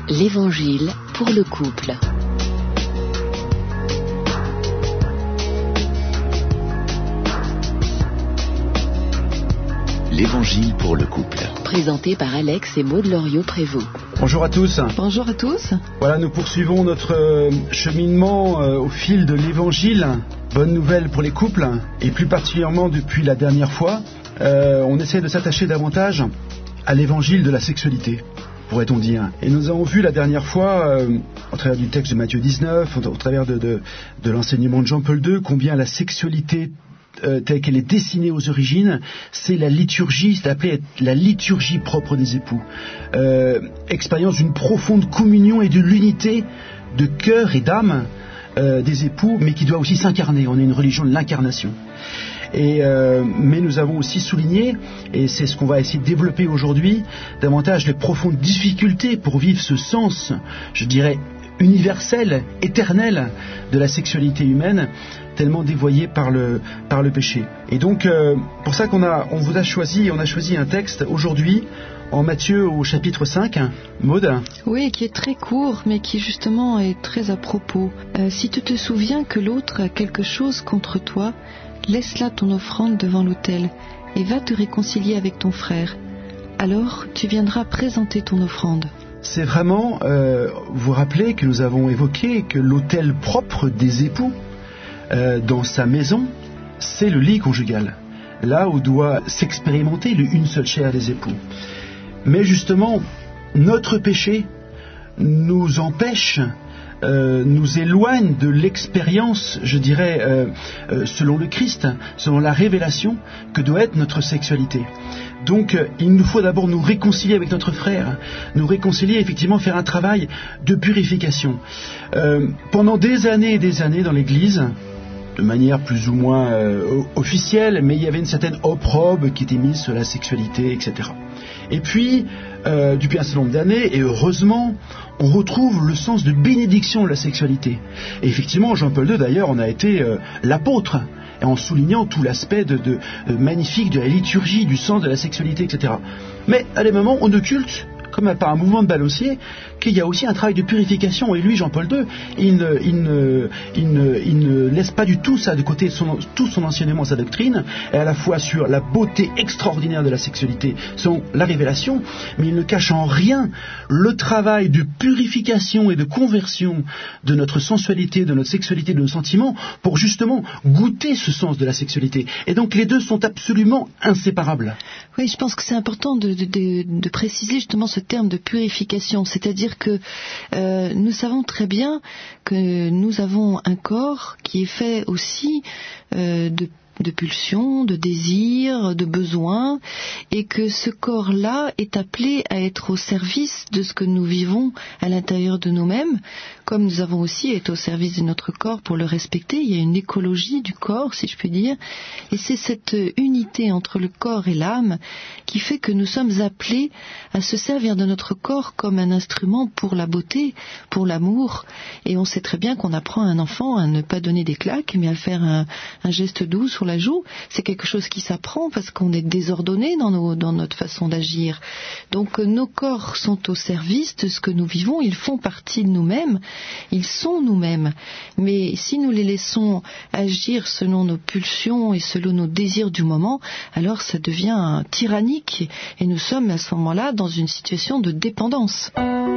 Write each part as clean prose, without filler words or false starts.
L'Évangile pour le couple. L'Évangile pour le couple. Présenté par Alex et Maud Loriot-Prévost. Bonjour à tous. Bonjour à tous. Voilà, nous poursuivons notre cheminement au fil de l'Évangile. Bonne nouvelle pour les couples, et plus particulièrement depuis la dernière fois, on essaie de s'attacher davantage à l'Évangile de la sexualité, pourrait-on dire. Et nous avons vu la dernière fois, au travers du texte de Matthieu 19, au travers de l'enseignement de Jean-Paul II, combien la sexualité telle qu'elle est dessinée aux origines, c'est la liturgie, c'est appelé la liturgie propre des époux. Expérience d'une profonde communion et de l'unité de cœur et d'âme des époux, mais qui doit aussi s'incarner. On est une religion de l'incarnation. Mais nous avons aussi souligné, et c'est ce qu'on va essayer de développer aujourd'hui, davantage les profondes difficultés pour vivre ce sens, je dirais, universel, éternel de la sexualité humaine, tellement dévoyée par le péché. Et donc, pour ça on a choisi un texte aujourd'hui en Matthieu au chapitre 5, Maud. Oui, qui est très court, mais qui justement est très à propos. Si tu te souviens que l'autre a quelque chose contre toi, laisse là ton offrande devant l'autel et va te réconcilier avec ton frère. Alors tu viendras présenter ton offrande. C'est vraiment, vous rappelez que nous avons évoqué que l'autel propre des époux dans sa maison, c'est le lit conjugal, là où doit s'expérimenter une seule chair des époux. Mais justement, notre péché nous empêche, nous éloigne de l'expérience, je dirais, selon le Christ, selon la révélation que doit être notre sexualité. Donc, il nous faut d'abord nous réconcilier avec notre frère, nous réconcilier, effectivement, faire un travail de purification. Pendant des années et des années dans l'Église, de manière plus ou moins officielle, mais il y avait une certaine opprobre qui était mise sur la sexualité, etc. Et puis, depuis un certain nombre d'années, et heureusement, on retrouve le sens de bénédiction de la sexualité. Et effectivement, Jean-Paul II, d'ailleurs, en a été l'apôtre, en soulignant tout l'aspect de magnifique de la liturgie, du sens de la sexualité, etc. Mais à des moments, on occulte, comme par un mouvement de balancier, qu'il y a aussi un travail de purification. Et lui, Jean-Paul II, il ne laisse pas du tout ça de côté, tout son enseignement, sa doctrine, et à la fois sur la beauté extraordinaire de la sexualité, selon la révélation, mais il ne cache en rien le travail de purification et de conversion de notre sensualité, de notre sexualité, de nos sentiments, pour justement goûter ce sens de la sexualité. Et donc les deux sont absolument inséparables. Oui, je pense que c'est important de préciser justement ce terme de purification, c'est-à-dire que nous savons très bien que nous avons un corps qui est fait aussi de pulsions, de désirs, de besoins, et que ce corps-là est appelé à être au service de ce que nous vivons à l'intérieur de nous-mêmes, comme nous avons aussi été au service de notre corps pour le respecter. Il y a une écologie du corps, si je puis dire, et c'est cette unité entre le corps et l'âme qui fait que nous sommes appelés à se servir de notre corps comme un instrument pour la beauté, pour l'amour, et on sait très bien qu'on apprend à un enfant à ne pas donner des claques, mais à faire un geste doux sur la joue. C'est quelque chose qui s'apprend parce qu'on est désordonné dans notre façon d'agir. Donc nos corps sont au service de ce que nous vivons, ils font partie de nous-mêmes, ils sont nous-mêmes. Mais si nous les laissons agir selon nos pulsions et selon nos désirs du moment, alors ça devient tyrannique et nous sommes à ce moment-là dans une situation de dépendance.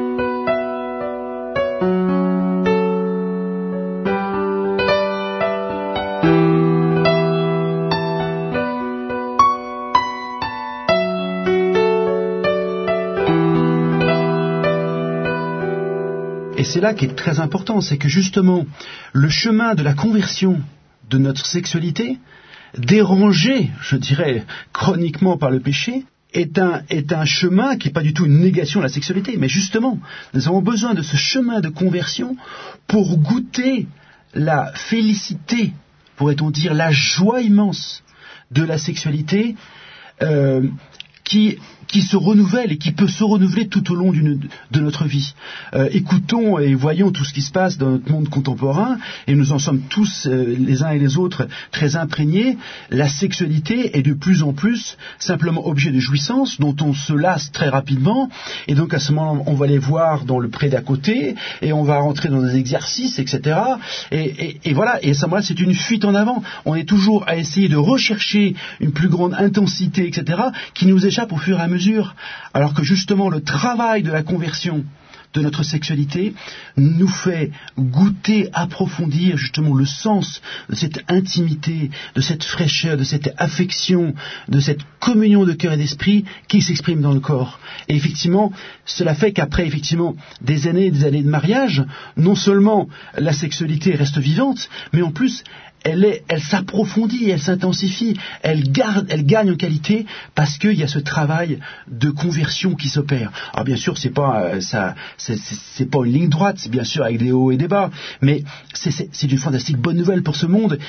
Et c'est là qui est très important, c'est que justement, le chemin de la conversion de notre sexualité, dérangé, je dirais, chroniquement par le péché, est un chemin qui n'est pas du tout une négation de la sexualité, mais justement, nous avons besoin de ce chemin de conversion pour goûter la félicité, pourrait-on dire, la joie immense de la sexualité, qui se renouvelle et qui peut se renouveler tout au long de notre vie. Écoutons et voyons tout ce qui se passe dans notre monde contemporain, et nous en sommes tous, les uns et les autres, très imprégnés. La sexualité est de plus en plus simplement objet de jouissance, dont on se lasse très rapidement, et donc à ce moment-là, on va les voir dans le pré d'à côté, et on va rentrer dans des exercices, etc. Et voilà, et à ce moment-là, c'est une fuite en avant. On est toujours à essayer de rechercher une plus grande intensité, etc., qui nous échappe au fur et à mesure. Alors que justement le travail de la conversion de notre sexualité nous fait goûter, approfondir justement le sens de cette intimité, de cette fraîcheur, de cette affection, de cette communion de cœur et d'esprit qui s'exprime dans le corps. Et effectivement, cela fait qu'après effectivement des années et des années de mariage, non seulement la sexualité reste vivante, mais en plus elle s'approfondit, elle s'intensifie, elle gagne en qualité parce qu'il y a ce travail de conversion qui s'opère. Alors bien sûr, c'est pas une ligne droite, c'est bien sûr avec des hauts et des bas, mais c'est une fantastique bonne nouvelle pour ce monde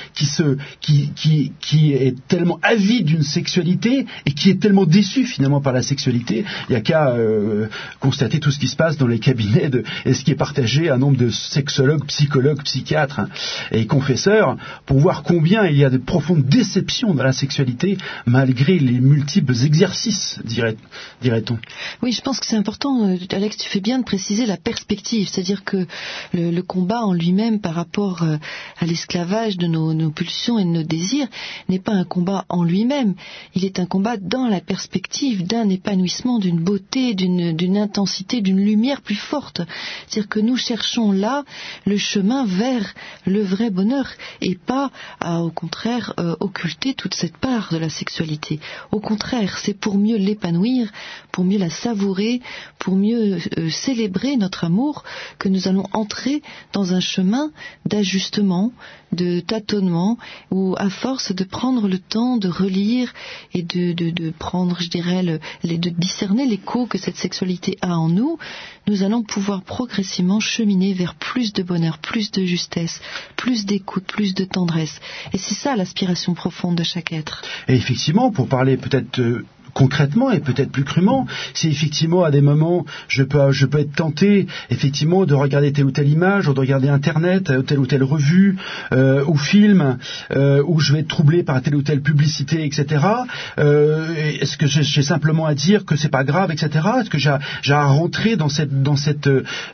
qui est tellement avide d'une sexualité et qui est tellement déçu finalement par la sexualité. Il n'y a qu'à constater tout ce qui se passe dans les cabinets et ce qui est partagé à un nombre de sexologues, psychologues, psychiatres et confesseurs, pour voir combien il y a de profondes déceptions dans la sexualité, malgré les multiples exercices, dirait-on. Oui, je pense que c'est important, Alex, tu fais bien de préciser la perspective, c'est-à-dire que le combat en lui-même par rapport à l'esclavage de nos pulsions et de nos désirs n'est pas un combat en lui-même, il est un combat dans la perspective d'un épanouissement, d'une beauté, d'une intensité, d'une lumière plus forte. C'est-à-dire que nous cherchons là le chemin vers le vrai bonheur et pas à, au contraire, occulter toute cette part de la sexualité. Au contraire, c'est pour mieux l'épanouir, pour mieux la savourer, pour mieux célébrer notre amour que nous allons entrer dans un chemin d'ajustement, de tâtonnement, où à force de prendre le temps de relire et de prendre, je dirais, de discerner l'écho que cette sexualité a en nous, nous allons pouvoir progressivement cheminer vers plus de bonheur, plus de justesse, plus d'écoute, plus de tendresse. Et c'est ça l'aspiration profonde de chaque être. Et effectivement, pour parler peut-être concrètement et peut-être plus crûment, si effectivement à des moments je peux être tenté effectivement de regarder telle ou telle image, ou de regarder internet, telle ou telle revue ou film, où je vais être troublé par telle ou telle publicité, etc. Est-ce que j'ai simplement à dire que c'est pas grave, etc. Est-ce que j'ai à rentrer dans cette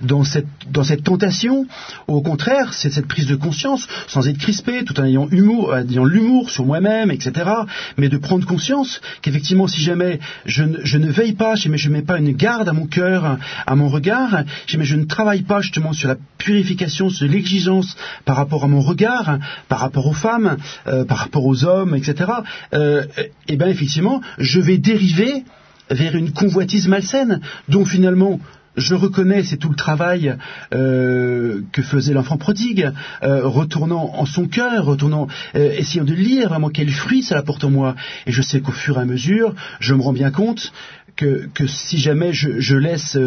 tentation? Au contraire, c'est cette prise de conscience, sans être crispé, tout en ayant l'humour sur moi-même, etc. Mais de prendre conscience qu'effectivement, si jamais je ne veille pas, si jamais je ne mets pas une garde à mon cœur, à mon regard, si jamais je ne travaille pas justement sur la purification, sur l'exigence par rapport à mon regard, par rapport aux femmes, par rapport aux hommes, etc., et bien effectivement, je vais dériver vers une convoitise malsaine, dont finalement je reconnais, c'est tout le travail que faisait l'enfant prodigue, retournant en son cœur, essayant de lire vraiment quel fruit ça apporte en moi. Et je sais qu'au fur et à mesure, je me rends bien compte que si jamais je laisse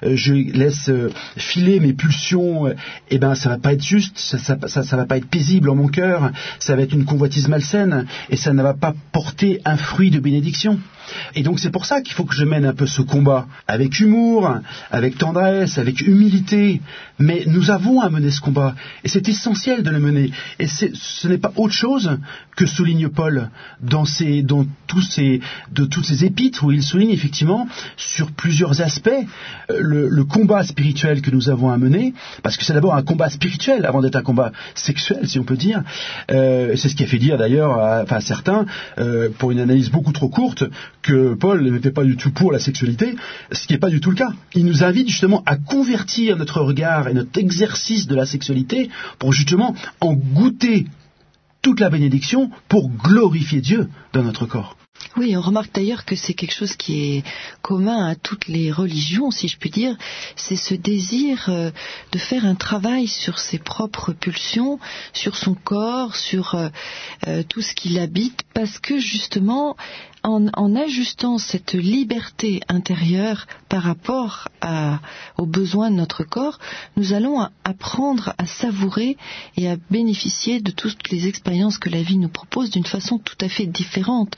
filer mes pulsions, eh ben ça va pas être juste, ça va pas être paisible en mon cœur, ça va être une convoitise malsaine et ça ne va pas porter un fruit de bénédiction. Et donc c'est pour ça qu'il faut que je mène un peu ce combat avec humour, avec tendresse, avec humilité. Mais nous avons à mener ce combat et c'est essentiel de le mener. Et ce n'est pas autre chose que souligne Paul dans toutes ces épîtres où il souligne effectivement sur plusieurs aspects le combat spirituel que nous avons à mener, parce que c'est d'abord un combat spirituel avant d'être un combat sexuel, si on peut dire. C'est ce qui a fait dire d'ailleurs à certains, pour une analyse beaucoup trop courte, que Paul n'était pas du tout pour la sexualité, ce qui n'est pas du tout le cas. Il nous invite justement à convertir notre regard et notre exercice de la sexualité pour justement en goûter toute la bénédiction pour glorifier Dieu dans notre corps. Oui, on remarque d'ailleurs que c'est quelque chose qui est commun à toutes les religions, si je puis dire. C'est ce désir de faire un travail sur ses propres pulsions, sur son corps, sur tout ce qui l'habite, parce que justement, en ajustant cette liberté intérieure par rapport aux besoins de notre corps, nous allons apprendre à savourer et à bénéficier de toutes les expériences que la vie nous propose d'une façon tout à fait différente et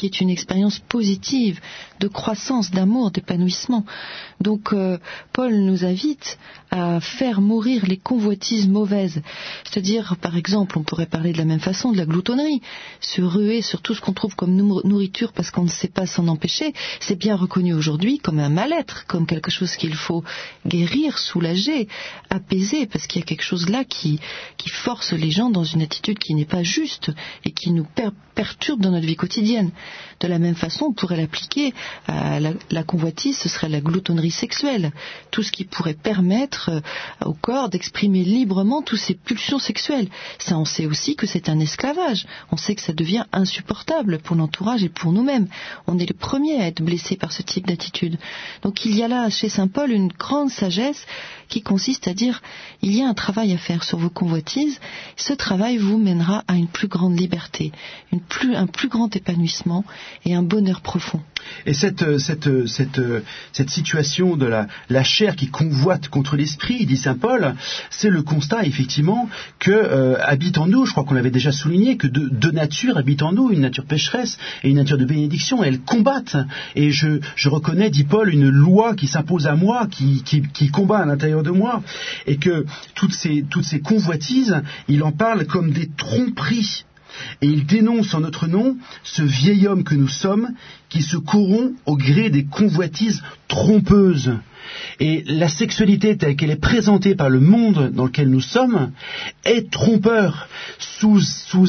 qui est une expérience positive de croissance, d'amour, d'épanouissement. Donc Paul nous invite à faire mourir les convoitises mauvaises. C'est-à-dire, par exemple, on pourrait parler de la même façon de la gloutonnerie. Se ruer sur tout ce qu'on trouve comme nourriture parce qu'on ne sait pas s'en empêcher, c'est bien reconnu aujourd'hui comme un mal-être, comme quelque chose qu'il faut guérir, soulager, apaiser, parce qu'il y a quelque chose là qui force les gens dans une attitude qui n'est pas juste et qui nous perturbe dans notre vie quotidienne. De la même façon, on pourrait l'appliquer à la convoitise, ce serait la gloutonnerie sexuelle. Tout ce qui pourrait permettre au corps d'exprimer librement toutes ses pulsions sexuelles. Ça, on sait aussi que c'est un esclavage. On sait que ça devient insupportable pour l'entourage et pour nous-mêmes. On est les premiers à être blessés par ce type d'attitude. Donc il y a là, chez saint Paul, une grande sagesse qui consiste à dire il y a un travail à faire sur vos convoitises. Ce travail vous mènera à une plus grande liberté, un plus grand épanouissement et un bonheur profond. Et cette situation de la chair qui convoite contre l'esprit, dit saint Paul, c'est le constat effectivement que habite en nous, je crois qu'on l'avait déjà souligné, que deux natures habitent en nous, une nature pécheresse et une nature de bénédiction, et elles combattent. Et je reconnais, dit Paul, une loi qui s'impose à moi, qui combat à l'intérieur de moi, et que toutes ces convoitises, il en parle comme des tromperies. Et il dénonce en notre nom ce vieil homme que nous sommes qui se corrompt au gré des convoitises trompeuses. Et la sexualité telle qu'elle est présentée par le monde dans lequel nous sommes est trompeur. Sous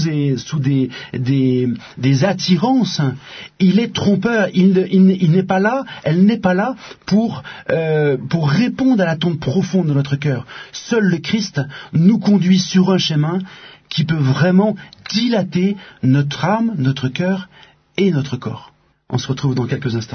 des attirances, il est trompeur. Il n'est pas là, elle n'est pas là pour répondre à l'attente profonde de notre cœur. Seul le Christ nous conduit sur un chemin qui peut vraiment dilater notre âme, notre cœur et notre corps. On se retrouve dans quelques instants.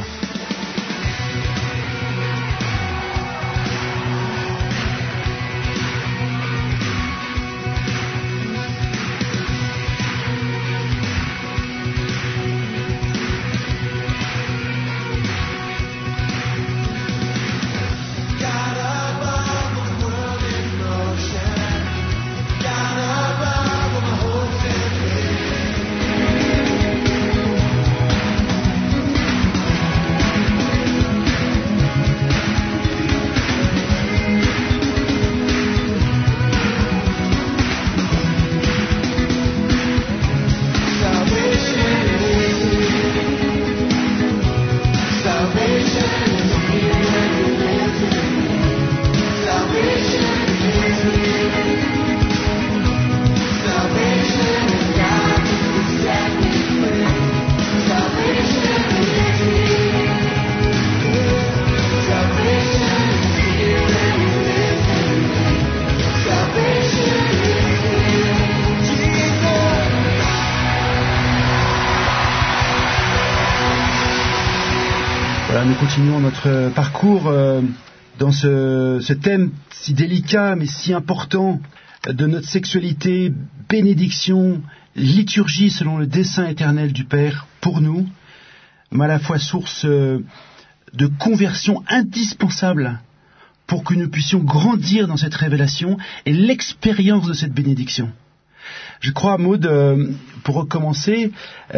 Nous continuons notre parcours dans ce thème si délicat mais si important de notre sexualité, bénédiction, liturgie selon le dessein éternel du Père pour nous, mais à la fois source de conversion indispensable pour que nous puissions grandir dans cette révélation et l'expérience de cette bénédiction. Je crois, Maud, pour recommencer,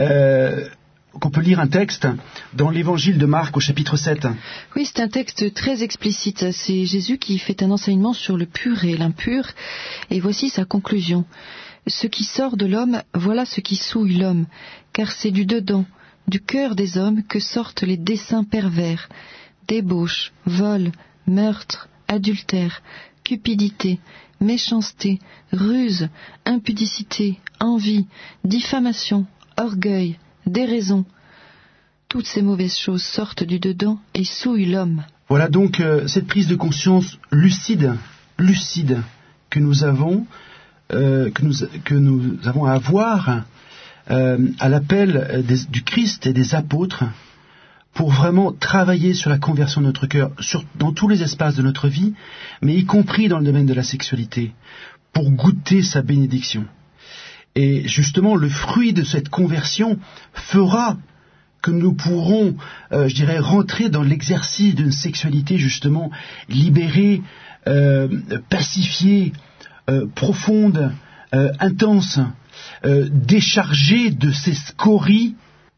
qu'on peut lire un texte dans l'évangile de Marc au chapitre 7. Oui, c'est un texte très explicite. C'est Jésus qui fait un enseignement sur le pur et l'impur. Et voici sa conclusion. Ce qui sort de l'homme, voilà ce qui souille l'homme. Car c'est du dedans, du cœur des hommes, que sortent les desseins pervers. Débauche, vol, meurtre, adultère, cupidité, méchanceté, ruse, impudicité, envie, diffamation, orgueil, déraison. Toutes ces mauvaises choses sortent du dedans et souillent l'homme. Voilà donc cette prise de conscience lucide que nous avons à avoir à l'appel du Christ et des apôtres pour vraiment travailler sur la conversion de notre cœur dans tous les espaces de notre vie, mais y compris dans le domaine de la sexualité, pour goûter sa bénédiction. Et justement, le fruit de cette conversion fera que nous pourrons, rentrer dans l'exercice d'une sexualité justement libérée, pacifiée, profonde, intense, déchargée de ces scories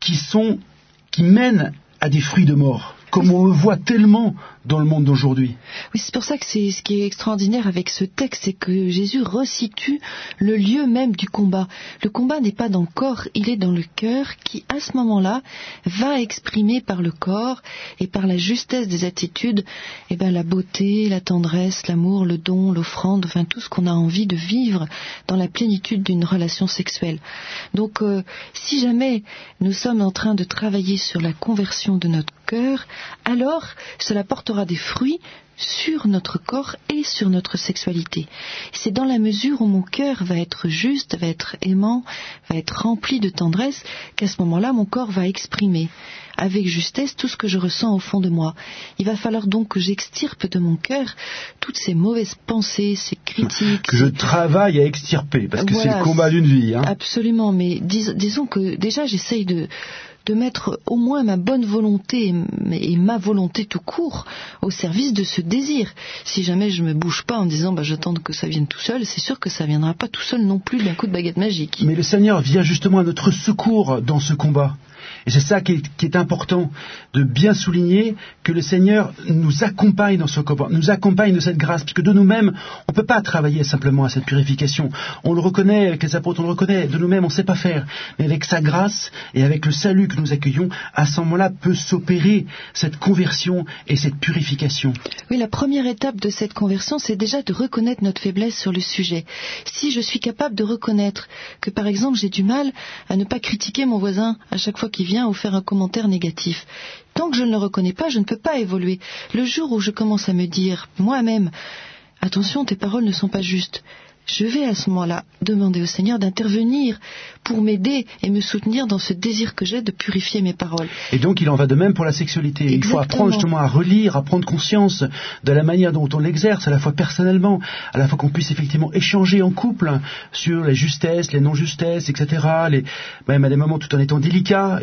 qui mènent à des fruits de mort, comme on le voit tellement dans le monde d'aujourd'hui. Oui, c'est pour ça que ce qui est extraordinaire avec ce texte, c'est que Jésus resitue le lieu même du combat. Le combat n'est pas dans le corps, il est dans le cœur qui, à ce moment-là, va exprimer par le corps et par la justesse des attitudes, la beauté, la tendresse, l'amour, le don, l'offrande, enfin tout ce qu'on a envie de vivre dans la plénitude d'une relation sexuelle. Donc, si jamais nous sommes en train de travailler sur la conversion de notre cœur, alors cela portera des fruits sur notre corps et sur notre sexualité. C'est dans la mesure où mon cœur va être juste, va être aimant, va être rempli de tendresse, qu'à ce moment-là, mon corps va exprimer avec justesse tout ce que je ressens au fond de moi. Il va falloir donc que j'extirpe de mon cœur toutes ces mauvaises pensées, ces critiques. Que je travaille à extirper, parce que c'est le combat d'une vie. Absolument, mais disons que déjà j'essaye de mettre au moins ma bonne volonté et ma volonté tout court au service de ce désir. Si jamais je me bouge pas en disant j'attends que ça vienne tout seul, c'est sûr que ça viendra pas tout seul non plus d'un coup de baguette magique. Mais le Seigneur vient justement à notre secours dans ce combat. Et c'est ça qui est important, de bien souligner que le Seigneur nous accompagne dans ce combat, nous accompagne de cette grâce, parce que de nous-mêmes, on ne peut pas travailler simplement à cette purification. On le reconnaît, avec les apôtres, on le reconnaît, de nous-mêmes, on ne sait pas faire. Mais avec sa grâce et avec le salut que nous accueillons, à ce moment-là peut s'opérer cette conversion et cette purification. Oui, la première étape de cette conversion, c'est déjà de reconnaître notre faiblesse sur le sujet. Si je suis capable de reconnaître que, par exemple, j'ai du mal à ne pas critiquer mon voisin à chaque fois qu'il vient ou faire un commentaire négatif. Tant que je ne le reconnais pas, je ne peux pas évoluer. Le jour où je commence à me dire moi-même, attention, tes paroles ne sont pas justes, je vais à ce moment-là demander au Seigneur d'intervenir pour m'aider et me soutenir dans ce désir que j'ai de purifier mes paroles. Et donc il en va de même pour la sexualité. Exactement. Il faut apprendre justement à relire, à prendre conscience de la manière dont on l'exerce, à la fois personnellement, à la fois qu'on puisse effectivement échanger en couple sur les justesses, les non-justesses, etc. Même à des moments tout en étant délicat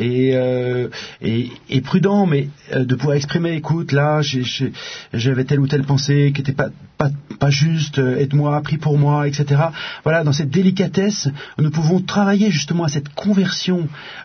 et prudent, mais de pouvoir exprimer, écoute, là j'avais telle ou telle pensée qui n'était pas juste, aide-moi, prie pour moi, etc. Voilà, dans cette délicatesse, nous pouvons travailler justement à cette conversion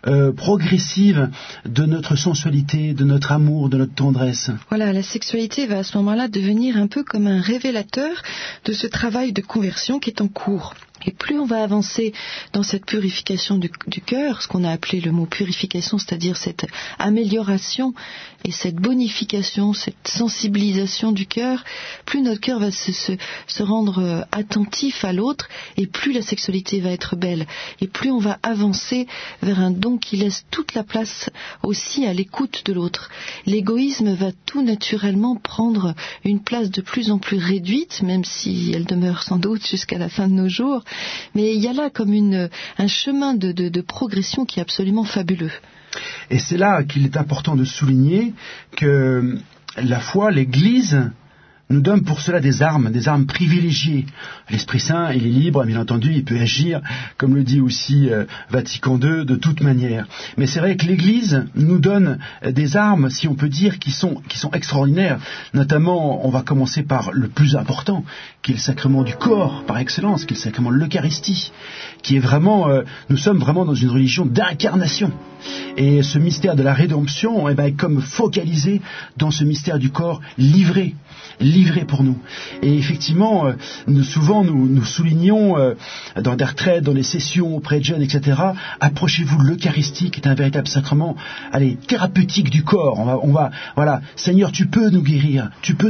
progressive de notre sensualité, de notre amour, de notre tendresse. Voilà, la sexualité va à ce moment-là devenir un peu comme un révélateur de ce travail de conversion qui est en cours. Et plus on va avancer dans cette purification du cœur, ce qu'on a appelé le mot purification, c'est-à-dire cette amélioration et cette bonification, cette sensibilisation du cœur, plus notre cœur va se rendre attentif à l'autre, et plus la sexualité va être belle. Et plus on va avancer vers un don qui laisse toute la place aussi à l'écoute de l'autre. L'égoïsme va tout naturellement prendre une place de plus en plus réduite, même si elle demeure sans doute jusqu'à la fin de nos jours. Mais il y a là comme un chemin de progression qui est absolument fabuleux. Et c'est là qu'il est important de souligner que la foi, l'Église, nous donne pour cela des armes privilégiées. L'Esprit Saint, il est libre, bien entendu, il peut agir, comme le dit aussi Vatican II, de toute manière. Mais c'est vrai que l'Église nous donne des armes, si on peut dire, qui sont extraordinaires. Notamment, on va commencer par le plus important, qui est le sacrement du corps, par excellence, qui est le sacrement de l'Eucharistie, qui est vraiment, nous sommes vraiment dans une religion d'incarnation. Et ce mystère de la rédemption est comme focalisé dans ce mystère du corps livré pour nous. Et effectivement, nous soulignons dans des retraites, dans des sessions auprès de jeunes, etc., approchez-vous de l'Eucharistie, qui est un véritable sacrement, thérapeutique du corps. Voilà, Seigneur, tu peux nous guérir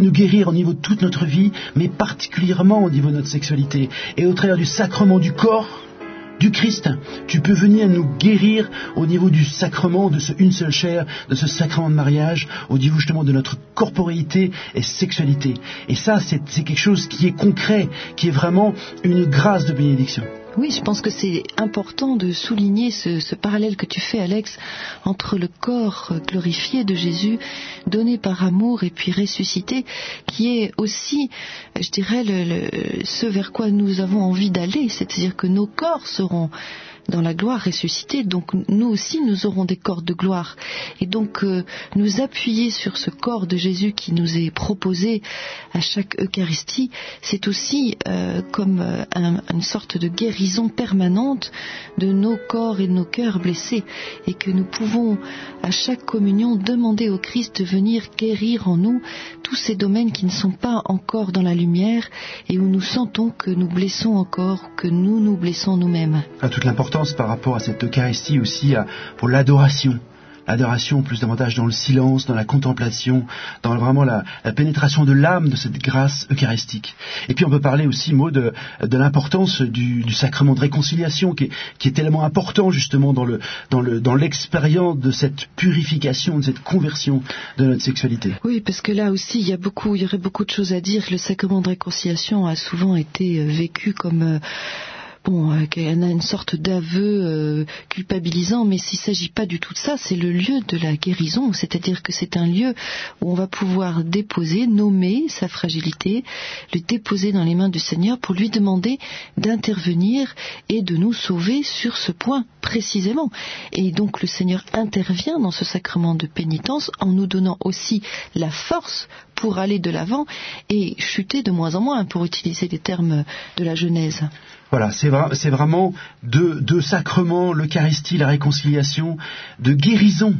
au niveau de toute notre vie, mais particulièrement au niveau de notre sexualité. Et au travers du sacrement du corps, du Christ, tu peux venir nous guérir au niveau du sacrement de ce une seule chair, de ce sacrement de mariage, au niveau justement de notre corporéité et sexualité. Et ça, c'est quelque chose qui est concret, qui est vraiment une grâce de bénédiction. Oui, je pense que c'est important de souligner ce parallèle que tu fais, Alex, entre le corps glorifié de Jésus, donné par amour et puis ressuscité, qui est aussi, je dirais, ce vers quoi nous avons envie d'aller, c'est-à-dire que nos corps seront dans la gloire ressuscité. Donc nous aussi, nous aurons des corps de gloire. Et donc nous appuyer sur ce corps de Jésus qui nous est proposé à chaque Eucharistie, c'est aussi comme une sorte de guérison permanente de nos corps et de nos cœurs blessés, et que nous pouvons à chaque communion demander au Christ de venir guérir en nous tous ces domaines qui ne sont pas encore dans la lumière et où nous sentons que nous blessons encore, que nous nous blessons nous-mêmes. Toute l'importance par rapport à cette Eucharistie aussi pour l'adoration. L'adoration plus davantage dans le silence, dans la contemplation, dans vraiment la pénétration de l'âme de cette grâce eucharistique. Et puis on peut parler aussi, Maud, de l'importance du sacrement de réconciliation qui est tellement important justement dans l'expérience de cette purification, de cette conversion de notre sexualité. Oui, parce que là aussi il y aurait beaucoup de choses à dire. Le sacrement de réconciliation a souvent été vécu comme une sorte d'aveu culpabilisant, mais s'il ne s'agit pas du tout de ça, c'est le lieu de la guérison, c'est-à-dire que c'est un lieu où on va pouvoir déposer, nommer sa fragilité, le déposer dans les mains du Seigneur pour lui demander d'intervenir et de nous sauver sur ce point précisément. Et donc le Seigneur intervient dans ce sacrement de pénitence en nous donnant aussi la force pour aller de l'avant et chuter de moins en moins, pour utiliser les termes de la Genèse. Voilà, c'est vraiment deux sacrements, l'Eucharistie, la réconciliation, de guérison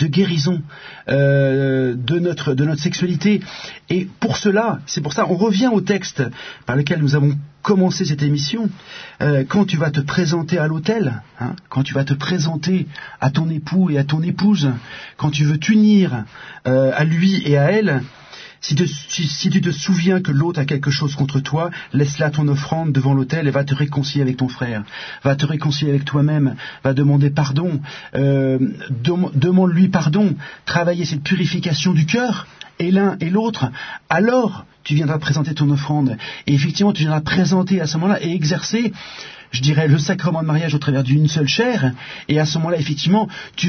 de notre sexualité. Et pour cela, c'est pour ça, on revient au texte par lequel nous avons commencé cette émission. Quand tu vas te présenter à l'autel, quand tu vas te présenter à ton époux et à ton épouse, quand tu veux t'unir à lui et à elle, si tu te souviens que l'autre a quelque chose contre toi, laisse là ton offrande devant l'autel et va te réconcilier avec ton frère. Va te réconcilier avec toi-même, va demander pardon, demande-lui pardon, travailler cette purification du cœur, et l'un et l'autre, alors tu viendras présenter ton offrande. Et effectivement, tu viendras présenter à ce moment-là et exercer, je dirais, le sacrement de mariage au travers d'une seule chair. Et à ce moment-là, effectivement,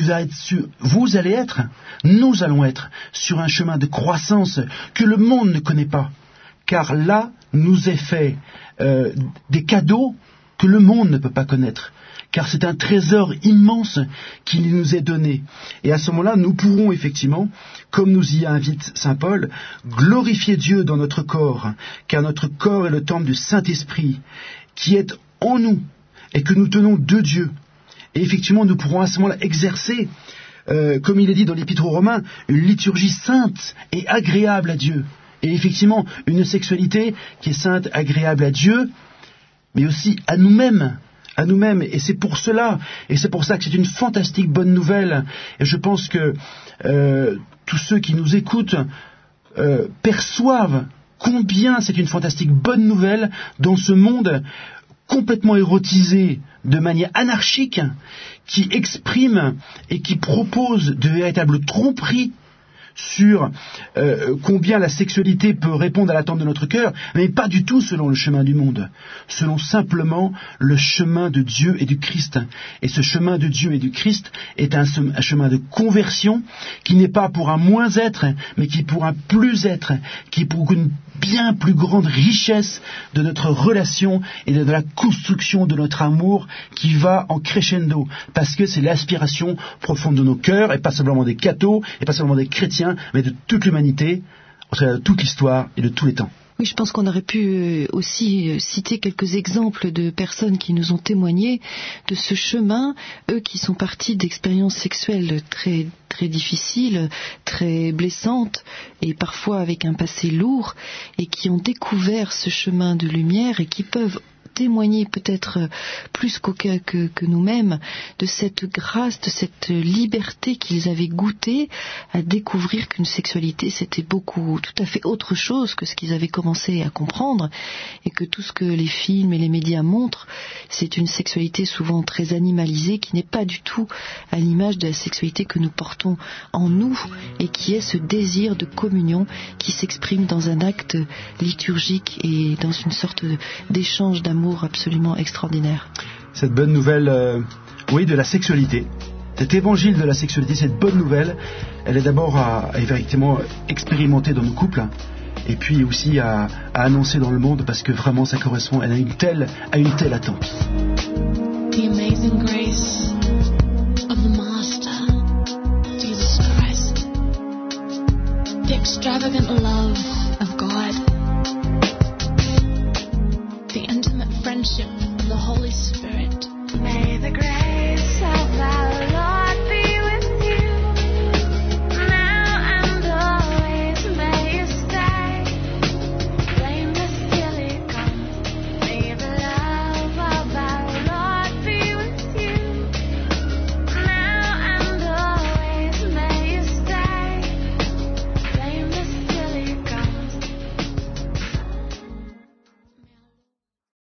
nous allons être sur un chemin de croissance que le monde ne connaît pas. Car là, nous est fait des cadeaux que le monde ne peut pas connaître. Car c'est un trésor immense qui nous est donné. Et à ce moment-là, nous pourrons effectivement, comme nous y invite saint Paul, glorifier Dieu dans notre corps, car notre corps est le temple du Saint-Esprit, qui est en nous, et que nous tenons de Dieu. Et effectivement, nous pourrons à ce moment-là exercer, comme il est dit dans l'Épître aux Romains, une liturgie sainte et agréable à Dieu. Et effectivement, une sexualité qui est sainte, agréable à Dieu, mais aussi à nous-mêmes. Et c'est pour cela, et c'est pour ça que c'est une fantastique bonne nouvelle. Et je pense que tous ceux qui nous écoutent perçoivent combien c'est une fantastique bonne nouvelle dans ce monde complètement érotisé de manière anarchique, qui exprime et qui propose de véritables tromperies sur combien la sexualité peut répondre à l'attente de notre cœur, mais pas du tout selon le chemin du monde, selon simplement le chemin de Dieu et du Christ. Et ce chemin de Dieu et du Christ est un chemin de conversion qui n'est pas pour un moins-être, mais qui est pour un plus-être, qui est pour une bien plus grande richesse de notre relation et de la construction de notre amour qui va en crescendo, parce que c'est l'aspiration profonde de nos cœurs, et pas simplement des cathos, et pas simplement des chrétiens, mais de toute l'humanité, au travers de toute l'histoire et de tous les temps. Oui, je pense qu'on aurait pu aussi citer quelques exemples de personnes qui nous ont témoigné de ce chemin, eux qui sont partis d'expériences sexuelles très, très difficiles, très blessantes, et parfois avec un passé lourd, et qui ont découvert ce chemin de lumière et qui peuvent témoigner peut-être plus que nous-mêmes de cette grâce, de cette liberté qu'ils avaient goûté à découvrir qu'une sexualité c'était tout à fait autre chose que ce qu'ils avaient commencé à comprendre, et que tout ce que les films et les médias montrent, c'est une sexualité souvent très animalisée qui n'est pas du tout à l'image de la sexualité que nous portons en nous et qui est ce désir de communion qui s'exprime dans un acte liturgique et dans une sorte d'échange d'amour absolument extraordinaire. Cette bonne nouvelle, de la sexualité, cet évangile de la sexualité, cette bonne nouvelle, elle est d'abord à effectivement expérimenter dans nos couples, et puis aussi à annoncer dans le monde, parce que vraiment ça correspond à une telle attente. the amazing grace of the Master, Jesus Christ, the extravagant love